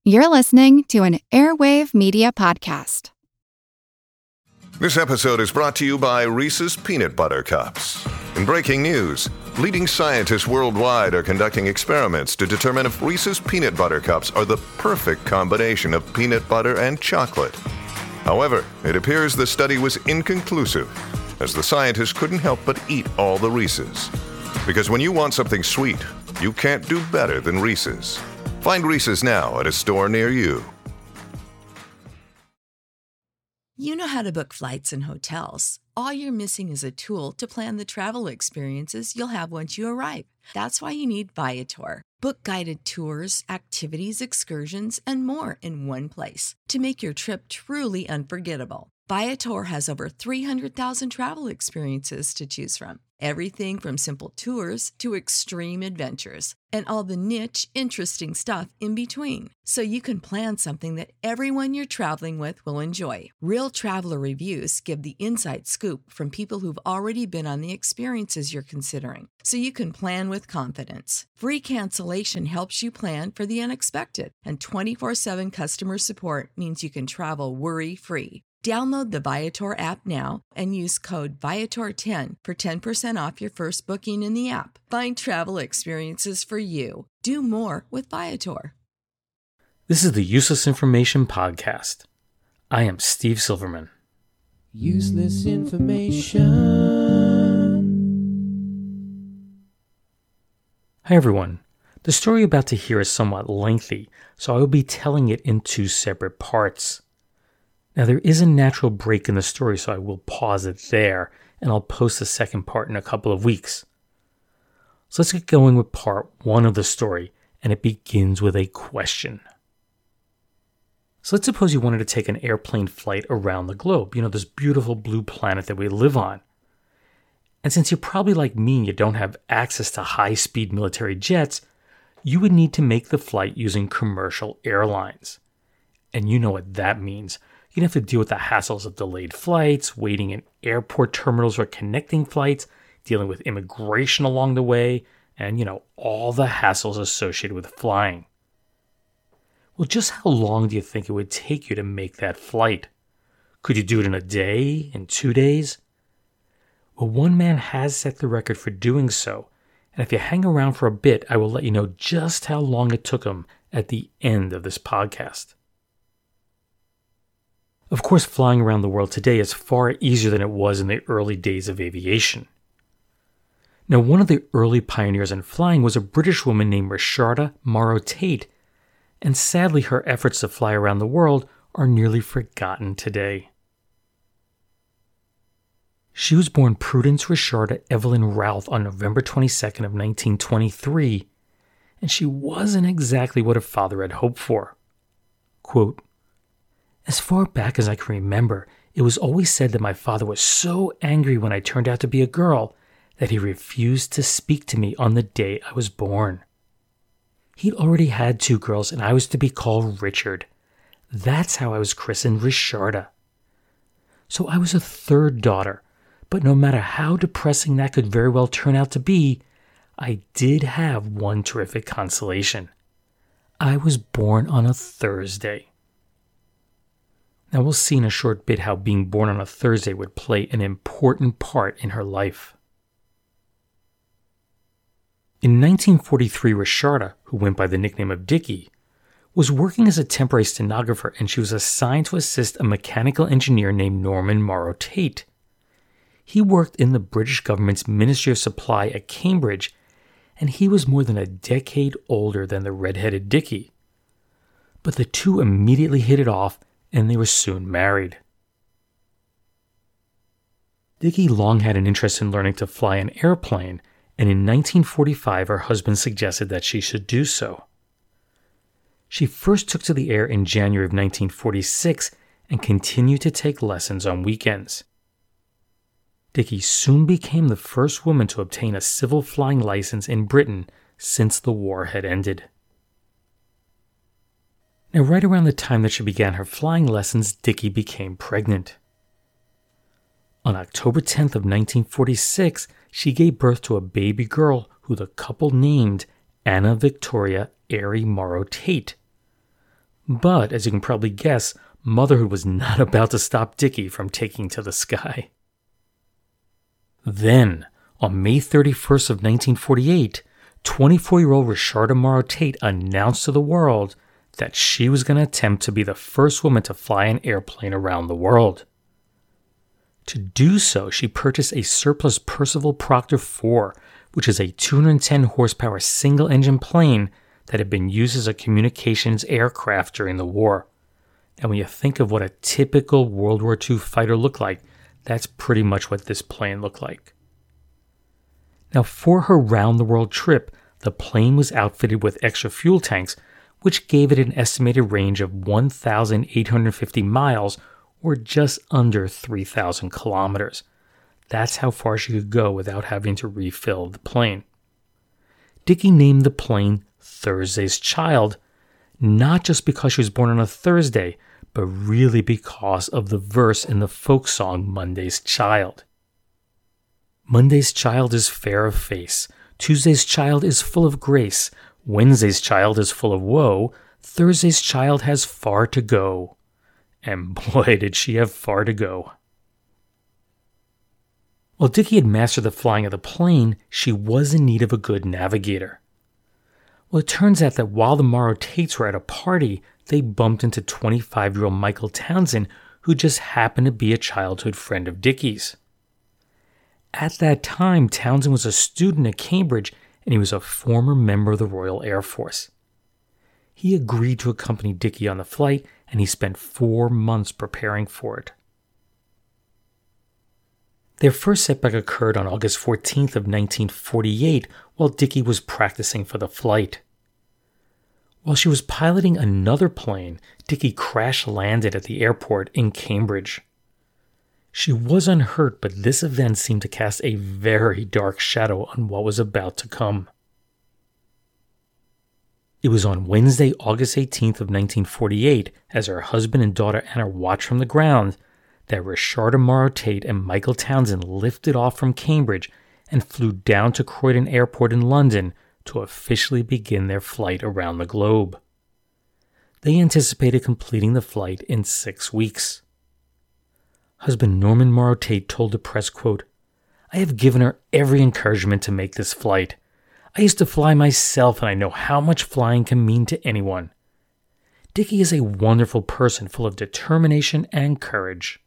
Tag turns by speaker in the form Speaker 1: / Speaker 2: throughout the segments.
Speaker 1: You're listening to an Airwave Media Podcast.
Speaker 2: This episode is brought to you by Reese's Peanut Butter Cups. In breaking news, leading scientists worldwide are conducting experiments to determine if Reese's Peanut Butter Cups are the perfect combination of peanut butter and chocolate. However, it appears the study was inconclusive, as the scientists couldn't help but eat all the Reese's. Because when you want something sweet, you can't do better than Reese's. Find Reese's now at a store near you.
Speaker 3: You know how to book flights and hotels. All you're missing is a tool to plan the travel experiences you'll have once you arrive. That's why you need Viator. Book guided tours, activities, excursions, and more in one place to make your trip truly unforgettable. Viator has over 300,000 travel experiences to choose from. Everything from simple tours to extreme adventures and all the niche, interesting stuff in between. So you can plan something that everyone you're traveling with will enjoy. Real traveler reviews give the inside scoop from people who've already been on the experiences you're considering. So you can plan with confidence. Free cancellation helps you plan for the unexpected. And 24/7 customer support means you can travel worry-free. Download the Viator app now and use code Viator10 for 10% off your first booking in the app. Find travel experiences for you. Do more with Viator.
Speaker 4: This is the Useless Information Podcast. I am Steve Silverman.
Speaker 5: Useless information.
Speaker 4: Hi everyone. The story you're about to hear is somewhat lengthy, so I will be telling it in two separate parts. Now, there is a natural break in the story, so I will pause it there, and I'll post the second part in a couple of weeks. So let's get going with part one of the story, and it begins with a question. So let's suppose you wanted to take an airplane flight around the globe, this beautiful blue planet that we live on. And since you're probably like me and you don't have access to high-speed military jets, you would need to make the flight using commercial airlines. And you know what that means. You'd have to deal with the hassles of delayed flights, waiting in airport terminals or connecting flights, dealing with immigration along the way, and, all the hassles associated with flying. Well, just how long do you think it would take you to make that flight? Could you do it in a day, in 2 days? Well, one man has set the record for doing so, and if you hang around for a bit, I will let you know just how long it took him at the end of this podcast. Of course, flying around the world today is far easier than it was in the early days of aviation. Now, one of the early pioneers in flying was a British woman named Richarda Morrow Tate, and sadly her efforts to fly around the world are nearly forgotten today. She was born Prudence Richarda Evelyn Routh on November 22nd of 1923, and she wasn't exactly what her father had hoped for. Quote, "As far back as I can remember, it was always said that my father was so angry when I turned out to be a girl that he refused to speak to me on the day I was born. He'd already had 2 girls and I was to be called Richard. That's how I was christened Richarda. So I was a 3rd daughter, but no matter how depressing that could very well turn out to be, I did have one terrific consolation. I was born on a Thursday." Now we'll see in a short bit how being born on a Thursday would play an important part in her life. In 1943, Richarda, who went by the nickname of Dickie, was working as a temporary stenographer, and she was assigned to assist a mechanical engineer named Norman Morrow Tate. He worked in the British government's Ministry of Supply at Cambridge, and he was more than a decade older than the red-headed Dickie. But the two immediately hit it off, and they were soon married. Dickie long had an interest in learning to fly an airplane, and in 1945 her husband suggested that she should do so. She first took to the air in January of 1946 and continued to take lessons on weekends. Dickie soon became the first woman to obtain a civil flying license in Britain since the war had ended. Now, right around the time that she began her flying lessons, Dickie became pregnant. On October 10th of 1946, she gave birth to a baby girl who the couple named Anna Victoria Airy Morrow Tate. But, as you can probably guess, motherhood was not about to stop Dickie from taking to the sky. Then, on May 31st of 1948, 24-year-old Richarda Morrow Tate announced to the world that she was going to attempt to be the first woman to fly an airplane around the world. To do so, she purchased a surplus Percival Proctor IV, which is a 210-horsepower single-engine plane that had been used as a communications aircraft during the war. And when you think of what a typical World War II fighter looked like, that's pretty much what this plane looked like. Now, for her round-the-world trip, the plane was outfitted with extra fuel tanks, which gave it an estimated range of 1,850 miles, or just under 3,000 kilometers. That's how far she could go without having to refill the plane. Dickie named the plane Thursday's Child, not just because she was born on a Thursday, but really because of the verse in the folk song Monday's Child. Monday's child is fair of face, Tuesday's child is full of grace, Wednesday's child is full of woe, Thursday's child has far to go. And boy, did she have far to go. While Dickie had mastered the flying of the plane, she was in need of a good navigator. Well, it turns out that while the Morrow Tates were at a party, they bumped into 25-year-old Michael Townsend, who just happened to be a childhood friend of Dickie's. At that time, Townsend was a student at Cambridge, and he was a former member of the Royal Air Force. He agreed to accompany Dickie on the flight, and he spent 4 months preparing for it. Their first setback occurred on August 14th of 1948 while Dickie was practicing for the flight. While she was piloting another plane, Dickie crash-landed at the airport in Cambridge. She was unhurt, but this event seemed to cast a very dark shadow on what was about to come. It was on Wednesday, August 18th of 1948, as her husband and daughter Anna watched from the ground, that Richarda Morrow Tate and Michael Townsend lifted off from Cambridge and flew down to Croydon Airport in London to officially begin their flight around the globe. They anticipated completing the flight in 6 weeks. Husband Norman Morrow Tate told the press, quote, "I have given her every encouragement to make this flight. I used to fly myself and I know how much flying can mean to anyone. Dickie is a wonderful person full of determination and courage."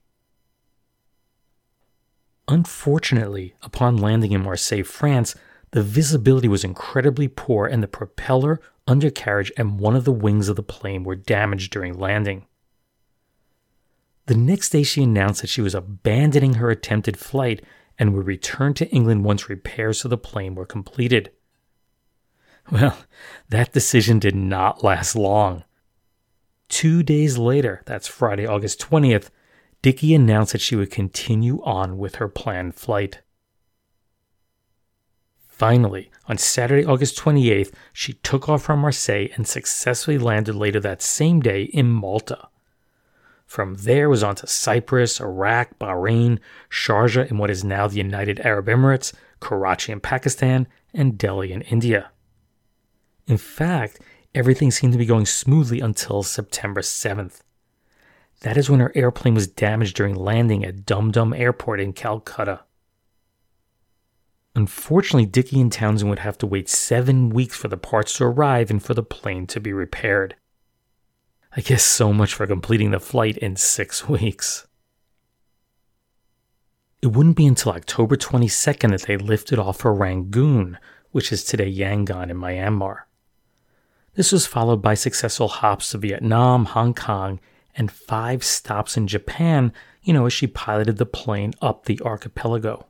Speaker 4: Unfortunately, upon landing in Marseille, France, the visibility was incredibly poor and the propeller, undercarriage, and one of the wings of the plane were damaged during landing. The next day she announced that she was abandoning her attempted flight and would return to England once repairs to the plane were completed. Well, that decision did not last long. 2 days later, that's Friday, August 20th, Dickie announced that she would continue on with her planned flight. Finally, on Saturday, August 28th, she took off from Marseille and successfully landed later that same day in Malta. From there was on to Cyprus, Iraq, Bahrain, Sharjah in what is now the United Arab Emirates, Karachi in Pakistan, and Delhi in India. In fact, everything seemed to be going smoothly until September 7th. That is when her airplane was damaged during landing at Dum Dum Airport in Calcutta. Unfortunately, Dickie and Townsend would have to wait 7 weeks for the parts to arrive and for the plane to be repaired. I guess so much for completing the flight in 6 weeks. It wouldn't be until October 22nd that they lifted off for Rangoon, which is today Yangon in Myanmar. This was followed by successful hops to Vietnam, Hong Kong, and 5 stops in Japan, as she piloted the plane up the archipelago.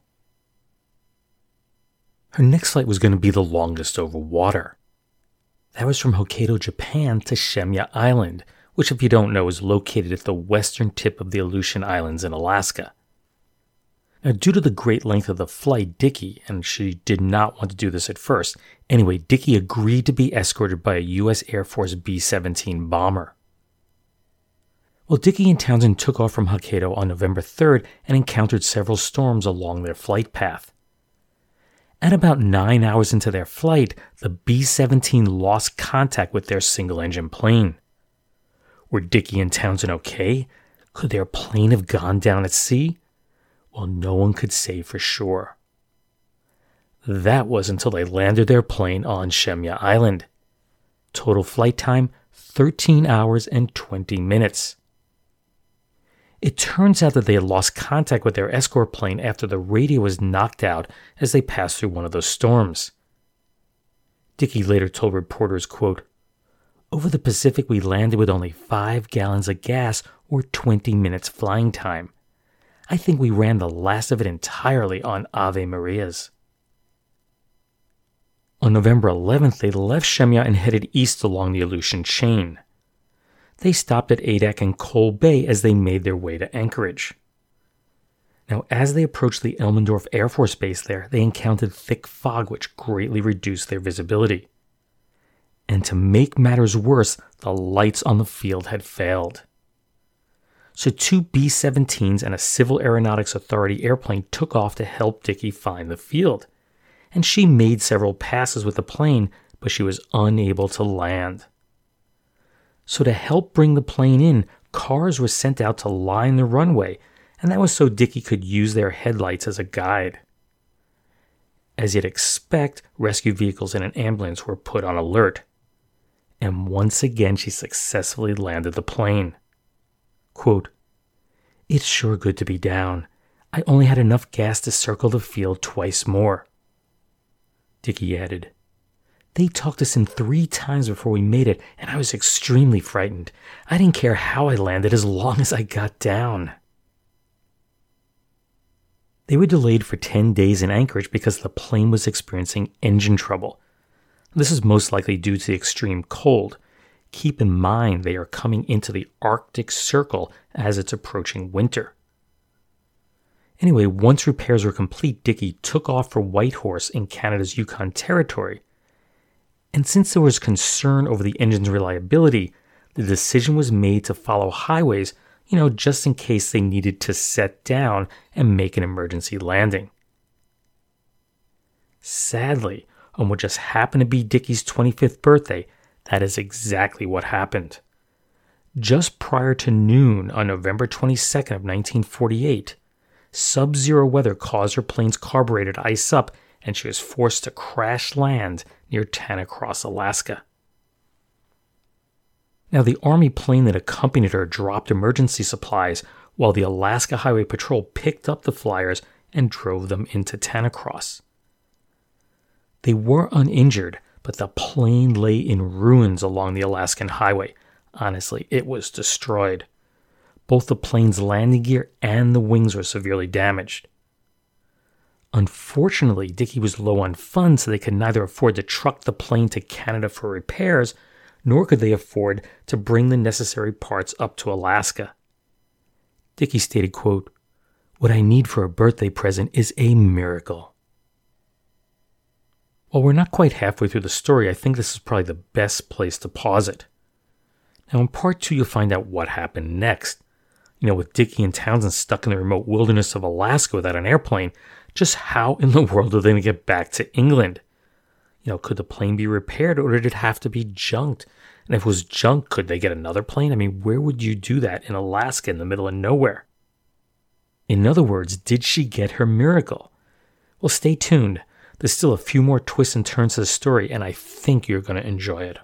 Speaker 4: Her next flight was going to be the longest over water. That was from Hokkaido, Japan to Shemya Island, which, if you don't know, is located at the western tip of the Aleutian Islands in Alaska. Now, due to the great length of the flight, Dickie, and she did not want to do this at first, anyway, Dickie agreed to be escorted by a U.S. Air Force B-17 bomber. Well, Dickie and Townsend took off from Hokkaido on November 3rd and encountered several storms along their flight path. At about 9 hours into their flight, the B-17 lost contact with their single-engine plane. Were Dickie and Townsend okay? Could their plane have gone down at sea? Well, no one could say for sure. That was until they landed their plane on Shemya Island. Total flight time, 13 hours and 20 minutes. It turns out that they had lost contact with their escort plane after the radio was knocked out as they passed through one of those storms. Dickie later told reporters, quote, "Over the Pacific we landed with only 5 gallons of gas or 20 minutes flying time. I think we ran the last of it entirely on Ave Marias." On November 11th, they left Shemya and headed east along the Aleutian chain. They stopped at Adak and Coal Bay as they made their way to Anchorage. Now, as they approached the Elmendorf Air Force Base there, they encountered thick fog which greatly reduced their visibility. And to make matters worse, the lights on the field had failed. So 2 B-17s and a Civil Aeronautics Authority airplane took off to help Dickie find the field. And she made several passes with the plane, but she was unable to land. So to help bring the plane in, cars were sent out to line the runway, and that was so Dickie could use their headlights as a guide. As you'd expect, rescue vehicles and an ambulance were put on alert. And once again, she successfully landed the plane. Quote, "It's sure good to be down. I only had enough gas to circle the field twice more." Dickie added, "They talked us in 3 times before we made it, and I was extremely frightened. I didn't care how I landed as long as I got down." They were delayed for 10 days in Anchorage because the plane was experiencing engine trouble. This is most likely due to the extreme cold. Keep in mind they are coming into the Arctic Circle as it's approaching winter. Anyway, once repairs were complete, Dickie took off for Whitehorse in Canada's Yukon Territory. And since there was concern over the engine's reliability, the decision was made to follow highways, just in case they needed to set down and make an emergency landing. Sadly, on what just happened to be Dickie's 25th birthday, that is exactly what happened. Just prior to noon on November 22nd of 1948, sub-zero weather caused her plane's carburetor to ice up, and she was forced to crash land near Tanacross, Alaska. Now, the Army plane that accompanied her dropped emergency supplies while the Alaska Highway Patrol picked up the flyers and drove them into Tanacross. They were uninjured, but the plane lay in ruins along the Alaskan highway. Honestly, it was destroyed. Both the plane's landing gear and the wings were severely damaged. Unfortunately, Dickie was low on funds, so they could neither afford to truck the plane to Canada for repairs, nor could they afford to bring the necessary parts up to Alaska. Dickie stated, quote, "What I need for a birthday present is a miracle." While we're not quite halfway through the story, I think this is probably the best place to pause it. Now, in part 2, you'll find out what happened next. With Dickie and Townsend stuck in the remote wilderness of Alaska without an airplane, just how in the world are they going to get back to England? Could the plane be repaired, or did it have to be junked? And if it was junk, could they get another plane? I mean, where would you do that in Alaska in the middle of nowhere? In other words, did she get her miracle? Well, stay tuned. There's still a few more twists and turns to the story, and I think you're going to enjoy it.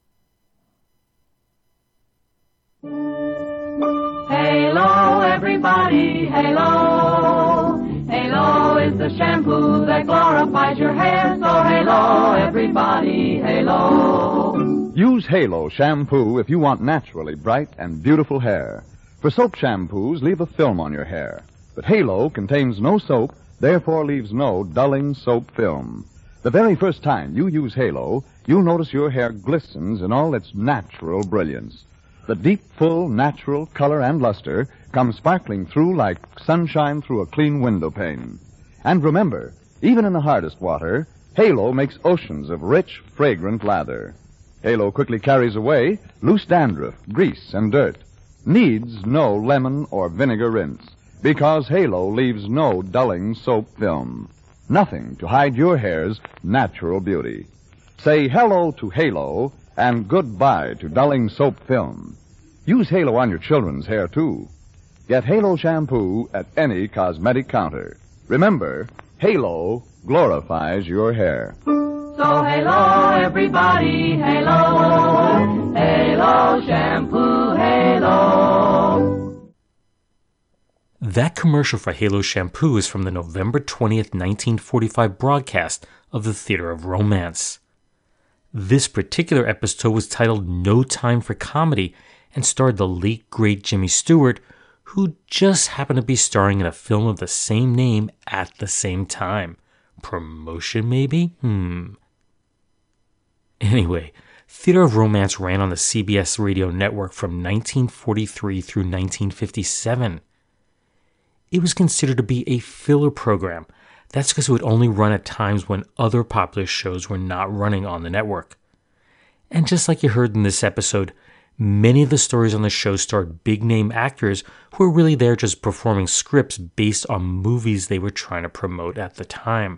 Speaker 6: Halo, everybody, halo. Halo is the shampoo that glorifies your hair. So halo, everybody, halo.
Speaker 7: Use Halo shampoo if you want naturally bright and beautiful hair. For soap shampoos, leave a film on your hair. But Halo contains no soap, therefore leaves no dulling soap film. The very first time you use Halo, you'll notice your hair glistens in all its natural brilliance. The deep, full, natural color and luster come sparkling through like sunshine through a clean window pane. And remember, even in the hardest water, Halo makes oceans of rich, fragrant lather. Halo quickly carries away loose dandruff, grease, and dirt. Needs no lemon or vinegar rinse, because Halo leaves no dulling soap film. Nothing to hide your hair's natural beauty. Say hello to Halo and goodbye to dulling soap film. Use Halo on your children's hair, too. Get Halo shampoo at any cosmetic counter. Remember, Halo glorifies your hair.
Speaker 6: So halo everybody, halo, halo shampoo, halo.
Speaker 4: That commercial for Halo shampoo is from the November 20th, 1945 broadcast of the Theater of Romance. This particular episode was titled No Time for Comedy and starred the late great Jimmy Stewart, who just happened to be starring in a film of the same name at the same time. Promotion, maybe? Anyway, Theater of Romance ran on the CBS radio network from 1943 through 1957. It was considered to be a filler program. That's because it would only run at times when other popular shows were not running on the network. And just like you heard in this episode, many of the stories on the show starred big-name actors who were really there just performing scripts based on movies they were trying to promote at the time.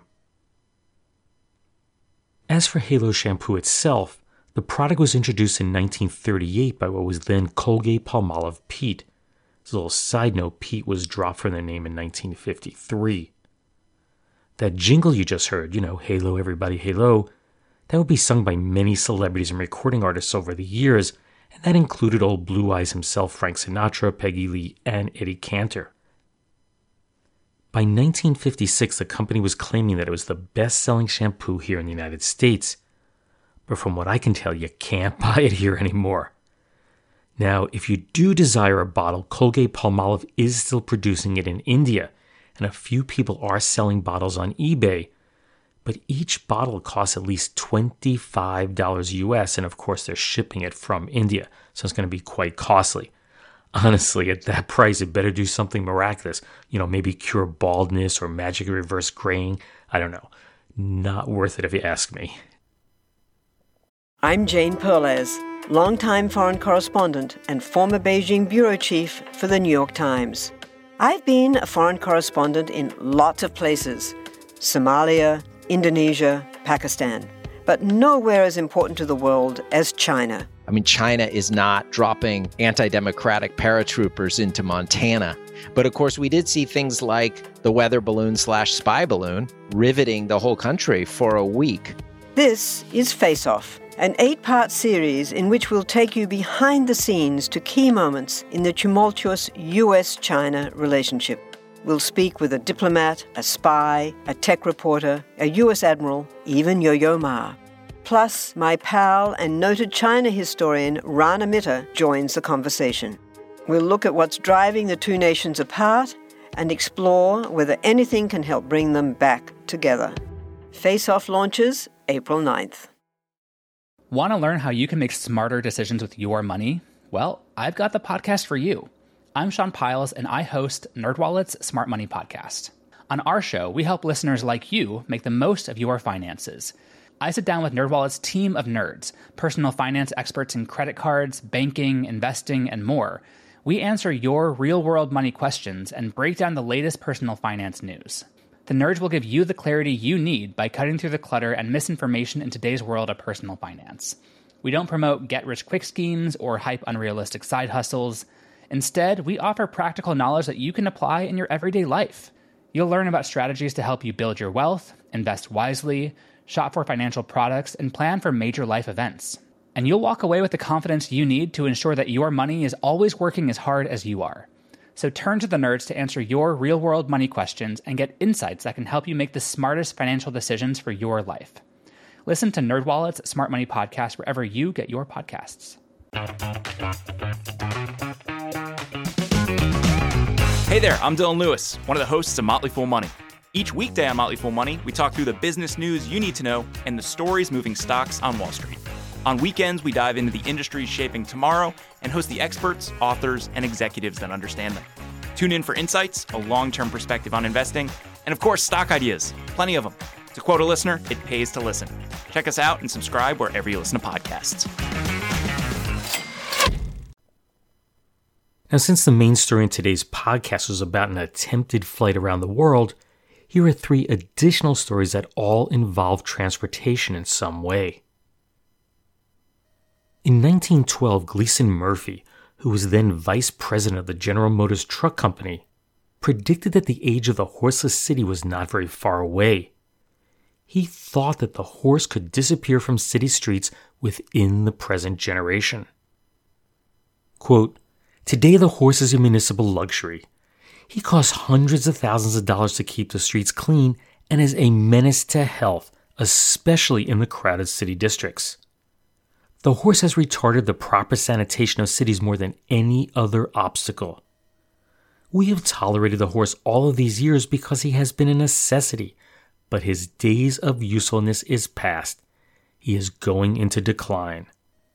Speaker 4: As for Halo shampoo itself, the product was introduced in 1938 by what was then Colgate-Palmolive Pete. As a little side note, Pete was dropped from their name in 1953. That jingle you just heard, Halo everybody, halo, that would be sung by many celebrities and recording artists over the years, and that included old Blue Eyes himself, Frank Sinatra, Peggy Lee, and Eddie Cantor. By 1956, the company was claiming that it was the best-selling shampoo here in the United States. But from what I can tell, you can't buy it here anymore. Now, if you do desire a bottle, Colgate-Palmolive is still producing it in India, and a few people are selling bottles on eBay. But each bottle costs at least $25 US, and of course they're shipping it from India, so it's going to be quite costly. Honestly, at that price, it better do something miraculous. Maybe cure baldness or magically reverse graying. I don't know. Not worth it if you ask me.
Speaker 8: I'm Jane Perlez, longtime foreign correspondent and former Beijing bureau chief for the New York Times. I've been a foreign correspondent in lots of places: Somalia, Indonesia, Pakistan, but nowhere as important to the world as China.
Speaker 9: I mean, China is not dropping anti-democratic paratroopers into Montana. But of course, we did see things like the weather balloon/spy balloon riveting the whole country for a week.
Speaker 8: This is Face Off, an 8-part series in which we'll take you behind the scenes to key moments in the tumultuous U.S.-China relationship. We'll speak with a diplomat, a spy, a tech reporter, a U.S. admiral, even Yo-Yo Ma. Plus, my pal and noted China historian Rana Mitter joins the conversation. We'll look at what's driving the two nations apart and explore whether anything can help bring them back together. Face Off launches April 9th.
Speaker 10: Want to learn how you can make smarter decisions with your money? Well, I've got the podcast for you. I'm Sean Piles, and I host NerdWallet's Smart Money Podcast. On our show, we help listeners like you make the most of your finances. I sit down with NerdWallet's team of nerds, personal finance experts in credit cards, banking, investing, and more. We answer your real-world money questions and break down the latest personal finance news. The nerds will give you the clarity you need by cutting through the clutter and misinformation in today's world of personal finance. We don't promote get-rich-quick schemes or hype unrealistic side hustles. Instead, we offer practical knowledge that you can apply in your everyday life. You'll learn about strategies to help you build your wealth, invest wisely, shop for financial products, and plan for major life events. And you'll walk away with the confidence you need to ensure that your money is always working as hard as you are. So turn to the nerds to answer your real-world money questions and get insights that can help you make the smartest financial decisions for your life. Listen to NerdWallet's Smart Money Podcast wherever you get your podcasts.
Speaker 11: Hey there, I'm Dylan Lewis, one of the hosts of Motley Fool Money. Each weekday on Motley Fool Money, we talk through the business news you need to know and the stories moving stocks on Wall Street. On weekends, we dive into the industries shaping tomorrow and host the experts, authors, and executives that understand them. Tune in for insights, a long-term perspective on investing, and of course, stock ideas. Plenty of them. To quote a listener, it pays to listen. Check us out and subscribe wherever you listen to podcasts.
Speaker 4: Now, since the main story in today's podcast was about an attempted flight around the world, here are 3 additional stories that all involve transportation in some way. In 1912, Gleason Murphy, who was then vice president of the General Motors Truck Company, predicted that the age of the horseless city was not very far away. He thought that the horse could disappear from city streets within the present generation. Quote, "Today the horse is a municipal luxury. He costs hundreds of thousands of dollars to keep the streets clean and is a menace to health, especially in the crowded city districts. The horse has retarded the proper sanitation of cities more than any other obstacle. We have tolerated the horse all of these years because he has been a necessity, but his days of usefulness is past. He is going into decline.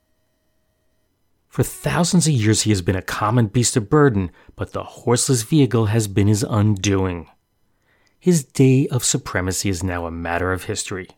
Speaker 4: For thousands of years he has been a common beast of burden, but the horseless vehicle has been his undoing. His day of supremacy is now a matter of history."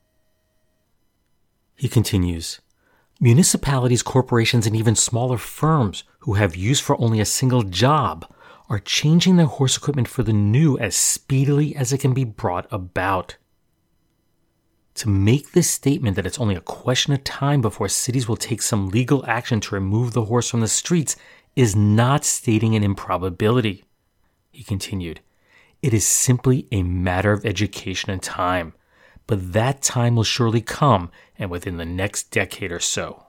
Speaker 4: He continues, "Municipalities, corporations, and even smaller firms who have use for only a single job are changing their horse equipment for the new as speedily as it can be brought about. To make this statement that it's only a question of time before cities will take some legal action to remove the horse from the streets is not stating an improbability." He continued, "It is simply a matter of education and time, but that time will surely come, and within the next decade or so."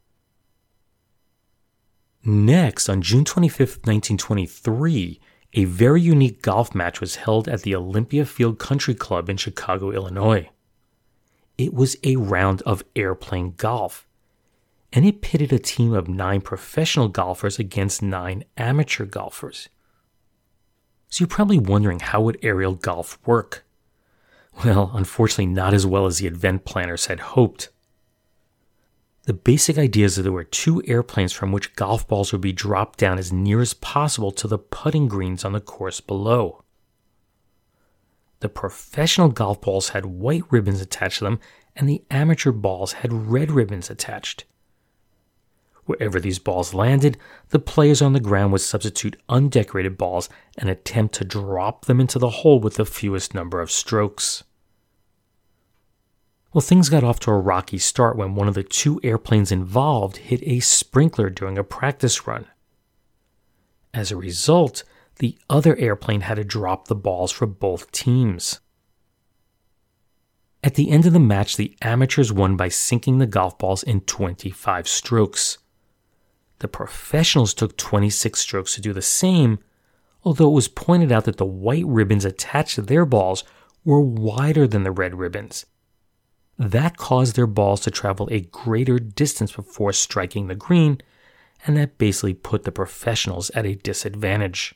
Speaker 4: Next, on June 25, 1923, a very unique golf match was held at the Olympia Field Country Club in Chicago, Illinois. It was a round of airplane golf, and it pitted a team of 9 professional golfers against 9 amateur golfers. So you're probably wondering, how would aerial golf work? Well, unfortunately not as well as the event planners had hoped. The basic idea is that there were 2 airplanes from which golf balls would be dropped down as near as possible to the putting greens on the course below. The professional golf balls had white ribbons attached to them, and the amateur balls had red ribbons attached. Wherever these balls landed, the players on the ground would substitute undecorated balls and attempt to drop them into the hole with the fewest number of strokes. Well, things got off to a rocky start when one of the 2 airplanes involved hit a sprinkler during a practice run. As a result, the other airplane had to drop the balls for both teams. At the end of the match, the amateurs won by sinking the golf balls in 25 strokes. The professionals took 26 strokes to do the same, although it was pointed out that the white ribbons attached to their balls were wider than the red ribbons. That caused their balls to travel a greater distance before striking the green, and that basically put the professionals at a disadvantage.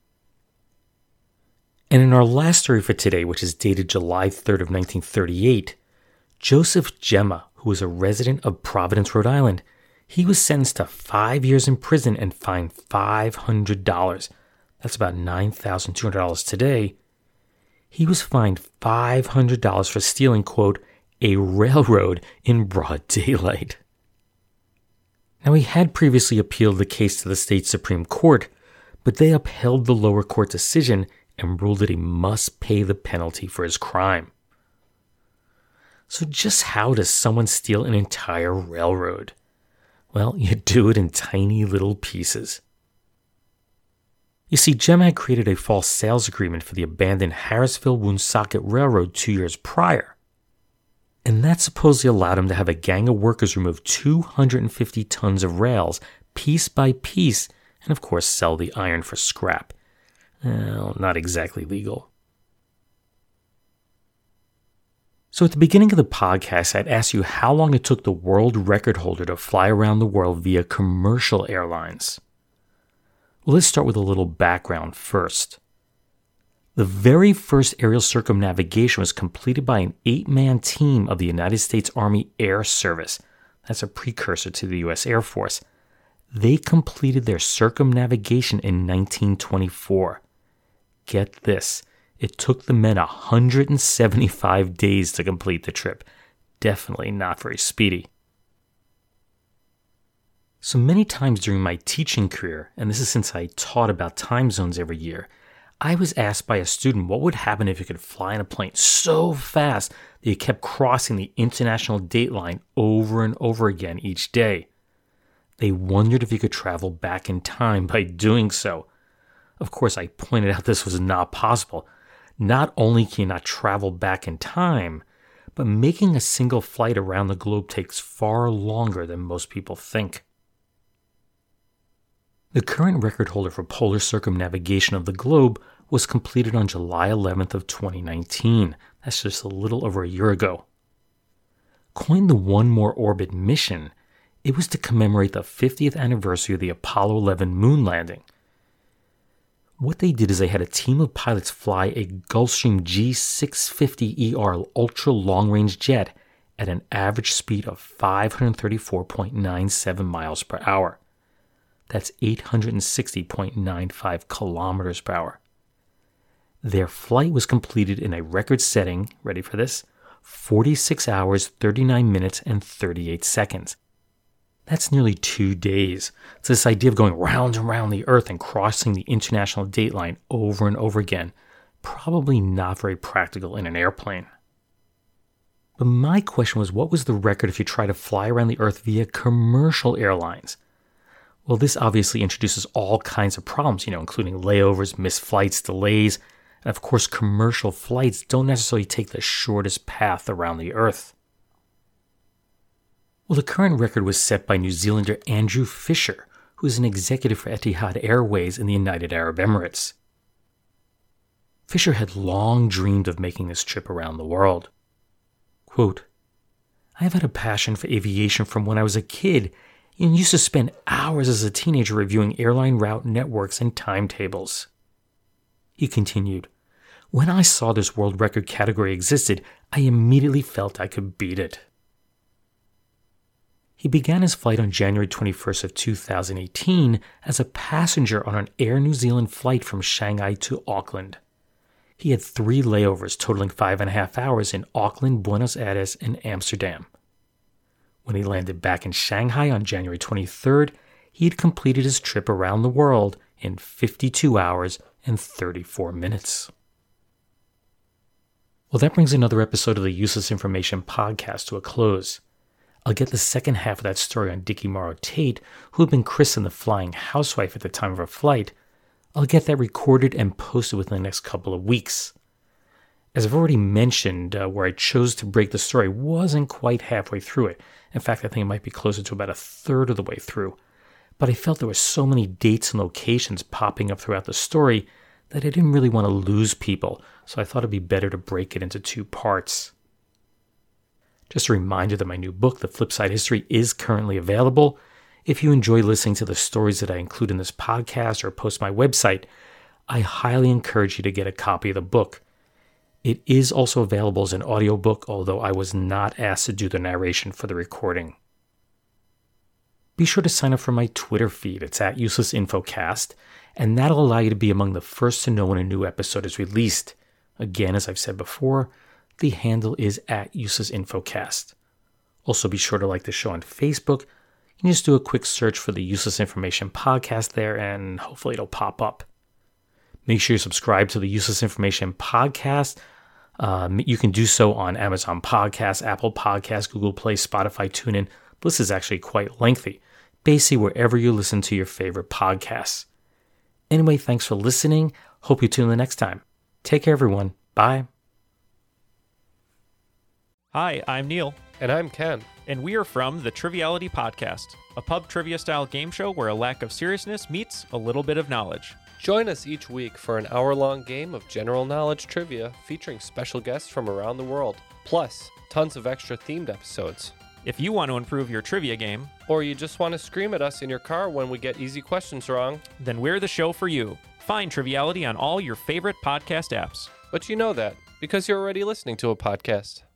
Speaker 4: And in our last story for today, which is dated July 3rd of 1938, Joseph Gemma, who was a resident of Providence, Rhode Island, he was sentenced to 5 years in prison and fined $500. That's about $9,200 today. He was fined $500 for stealing, quote, a railroad in broad daylight. Now, he had previously appealed the case to the state Supreme Court, but they upheld the lower court decision and ruled that he must pay the penalty for his crime. So just how does someone steal an entire railroad? Well, you do it in tiny little pieces. You see, Gemma had created a false sales agreement for the abandoned Harrisville-Woonsocket Railroad 2 years prior, and that supposedly allowed him to have a gang of workers remove 250 tons of rails piece by piece and, of course, sell the iron for scrap. Well, not exactly legal. So at the beginning of the podcast, I'd asked you how long it took the world record holder to fly around the world via commercial airlines. Well, let's start with a little background first. The very first aerial circumnavigation was completed by an 8-man team of the United States Army Air Service. That's a precursor to the U.S. Air Force. They completed their circumnavigation in 1924. Get this, it took the men 175 days to complete the trip. Definitely not very speedy. So many times during my teaching career, and this is since I taught about time zones every year, I was asked by a student what would happen if you could fly in a plane so fast that you kept crossing the international date line over and over again each day. They wondered if you could travel back in time by doing so. Of course, I pointed out this was not possible. Not only can you not travel back in time, but making a single flight around the globe takes far longer than most people think. The current record holder for polar circumnavigation of the globe was completed on July 11th of 2019. That's just a little over a year ago. Coined the One More Orbit mission, it was to commemorate the 50th anniversary of the Apollo 11 moon landing. What they did is they had a team of pilots fly a Gulfstream G650ER ultra long-range jet at an average speed of 534.97 miles per hour. That's 860.95 kilometers per hour. Their flight was completed in a record-setting, ready for this, 46 hours, 39 minutes, and 38 seconds. That's nearly 2 days. It's this idea of going round and round the Earth and crossing the international date line over and over again. Probably not very practical in an airplane. But my question was, what was the record if you try to fly around the Earth via commercial airlines? Well, this obviously introduces all kinds of problems, including layovers, missed flights, delays, and of course commercial flights don't necessarily take the shortest path around the Earth. Well, the current record was set by New Zealander Andrew Fisher, who is an executive for Etihad Airways in the United Arab Emirates. Fisher had long dreamed of making this trip around the world. Quote, "I have had a passion for aviation from when I was a kid and used to spend hours as a teenager reviewing airline route networks and timetables." He continued, "When I saw this world record category existed, I immediately felt I could beat it." He began his flight on January 21st of 2018 as a passenger on an Air New Zealand flight from Shanghai to Auckland. He had 3 layovers totaling 5.5 hours in Auckland, Buenos Aires, and Amsterdam. When he landed back in Shanghai on January 23rd, he had completed his trip around the world in 52 hours and 34 minutes. Well, that brings another episode of the Useless Information podcast to a close. I'll get the second half of that story on Dickie Morrow Tate, who had been christened the Flying Housewife at the time of her flight. I'll get that recorded and posted within the next couple of weeks. As I've already mentioned, where I chose to break the story wasn't quite halfway through it. In fact, I think it might be closer to about a third of the way through. But I felt there were so many dates and locations popping up throughout the story that I didn't really want to lose people, so I thought it'd be better to break it into 2 parts. Just a reminder that my new book, The Flipside History, is currently available. If you enjoy listening to the stories that I include in this podcast or post my website, I highly encourage you to get a copy of the book. It is also available as an audiobook, although I was not asked to do the narration for the recording. Be sure to sign up for my Twitter feed. It's at UselessInfoCast, and that'll allow you to be among the first to know when a new episode is released. Again, as I've said before, the handle is at UselessInfoCast. Also, be sure to like the show on Facebook. You can just do a quick search for the Useless Information podcast there, and hopefully it'll pop up. Make sure you subscribe to the Useless Information podcast. You can do so on Amazon Podcasts, Apple Podcasts, Google Play, Spotify, TuneIn. This is actually quite lengthy. Basically, wherever you listen to your favorite podcasts. Anyway, thanks for listening. Hope you tune in the next time. Take care, everyone. Bye.
Speaker 11: Hi, I'm Neil.
Speaker 12: And I'm Ken.
Speaker 11: And we are from the Triviality Podcast, a pub trivia-style game show where a lack of seriousness meets a little bit of knowledge.
Speaker 12: Join us each week for an hour-long game of general knowledge trivia featuring special guests from around the world, plus tons of extra themed episodes.
Speaker 11: If you want to improve your trivia game,
Speaker 12: or you just want to scream at us in your car when we get easy questions wrong,
Speaker 11: then we're the show for you. Find Triviality on all your favorite podcast apps.
Speaker 12: But you know that because you're already listening to a podcast.